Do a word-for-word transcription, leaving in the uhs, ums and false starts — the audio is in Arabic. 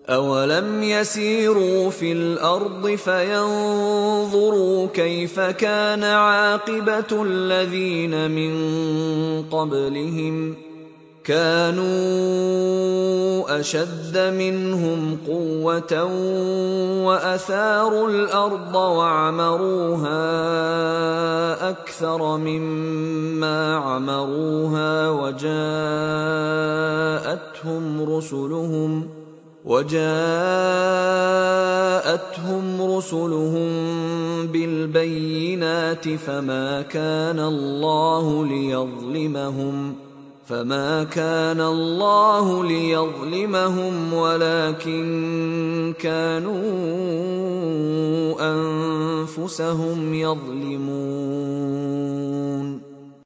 أَوَلَمْ يَسِيرُوا فِي الْأَرْضِ فَيَنظُرُوا كَيْفَ كَانَ عَاقِبَةُ الَّذِينَ مِن قَبْلِهِمْ ۚ كَانُوا أَشَدَّ مِنْهُمْ قُوَّةً وَأَثَارُوا الْأَرْضَ وَعَمَرُوهَا أَكْثَرَ مِمَّا عَمَرُوهَا وَجَاءَتْهُمْ رُسُلُهُم وَجَاءَتْهُمْ رُسُلُهُم بِالْبَيِّنَاتِ فَمَا كَانَ اللَّهُ لِيَظْلِمَهُمْ فما كان الله ليظلمهم ولكن كانوا أنفسهم يظلمون.